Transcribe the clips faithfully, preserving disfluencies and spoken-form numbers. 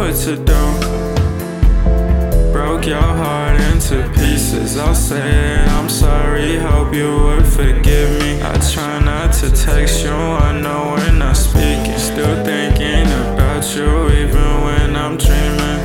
what to do. Broke your heart into pieces. I'll say it, I'm sorry, hope you would forgive me. I try not to text you, I know we're not speaking. Still thinking about you even when I'm dreaming.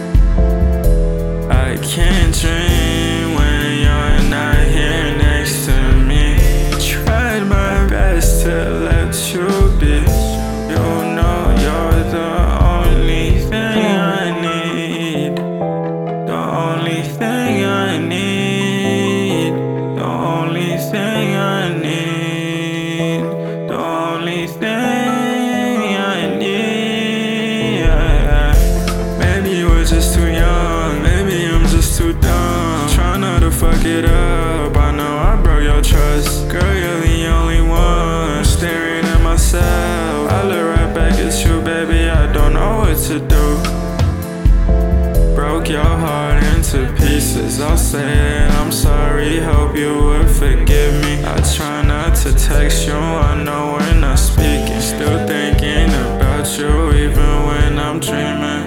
I can't dream when you're not here next to me. Tried my best to let you be. You know you're the only thing I need. The only thing I need. The only thing I need. The only thing I need. Maybe we're just too young. Maybe I'm just too dumb. Try not to fuck it up. I know I broke your trust. Girl, you're the only one. Staring at myself. I look right back at you, baby. I don't know what to do. Broke your heart into pieces. I'll say it, I'm sorry, hope you would forgive me. I try not to text you, I know we're not speaking. Still thinking about you even when I'm dreaming.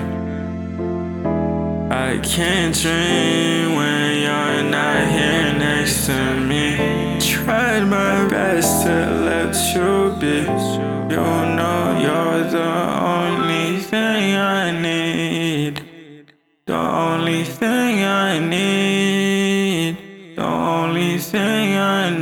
I can't dream when you're not here next to me. Tried my best to let you be. You know you're the only thing I need. The only thing I need. The only thing I need.